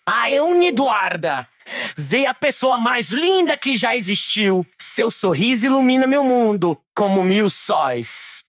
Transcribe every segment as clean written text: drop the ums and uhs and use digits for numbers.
A Eduarda, Zé, a pessoa mais linda que já existiu. Seu sorriso ilumina meu mundo como mil sóis.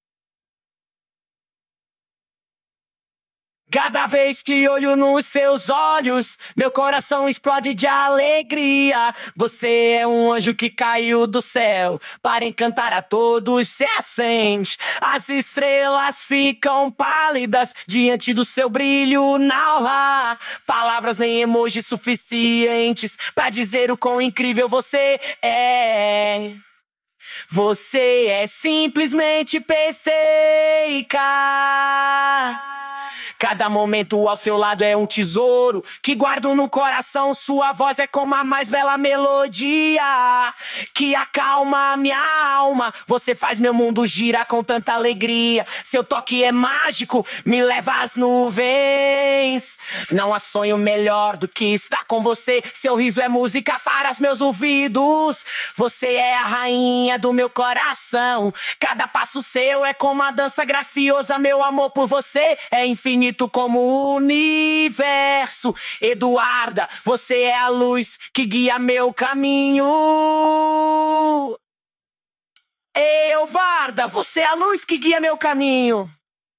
Cada vez que olho nos seus olhos, meu coração explode de alegria. Você é um anjo que caiu do céu para encantar a todos, se acende. As estrelas ficam pálidas diante do seu brilho na aula. Palavras nem emojis suficientes para dizer o quão incrível você é. Você é simplesmente perfeita. Cada momento ao seu lado é um tesouro que guardo no coração. Sua voz é como a mais bela melodia que acalma a minha alma. Você faz meu mundo girar com tanta alegria. Seu toque é mágico, me leva às nuvens. Não há sonho melhor do que estar com você. Seu riso é música para os meus ouvidos. Você é a rainha do meu coração. Cada passo seu é como uma dança graciosa. Meu amor por você é infinito como o universo. Eduarda, você é a luz que guia meu caminho. Eduarda, você é a luz que guia meu caminho.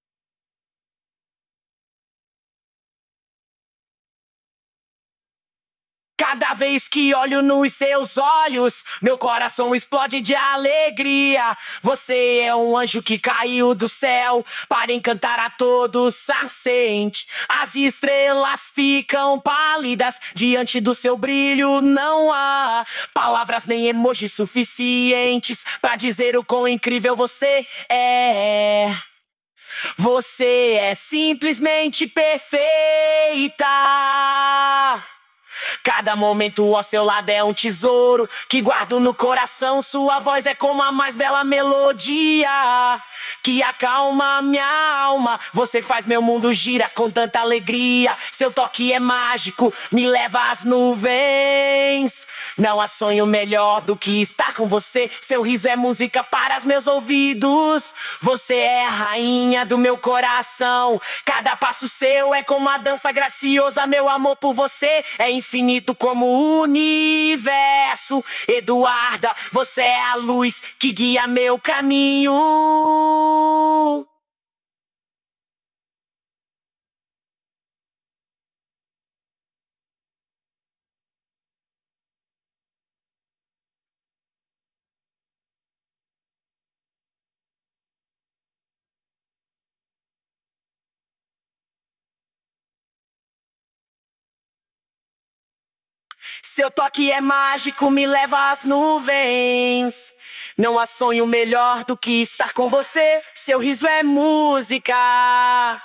Cada vez que olho nos seus olhos, meu coração explode de alegria. Você é um anjo que caiu do céu para encantar a todos, acende. As estrelas ficam pálidas diante do seu brilho. Não há palavras nem emojis suficientes para dizer o quão incrível você é. Você é simplesmente perfeita. Cada momento ao seu lado é um tesouro que guardo no coração. Sua voz é como a mais bela melodia que acalma a minha alma. Você faz meu mundo girar com tanta alegria. Seu toque é mágico, me leva às nuvens. Não há sonho melhor do que estar com você. Seu riso é música para os meus ouvidos. Você é a rainha do meu coração. Cada passo seu é como uma dança graciosa. Meu amor por você é infinito como o universo. Eduarda, você é a luz que guia meu caminho. Seu toque é mágico, me leva às nuvens. Não há sonho melhor do que estar com você. Seu riso é música.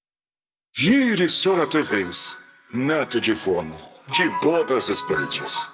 Gire sua vez, neto de forno, de todas as partes.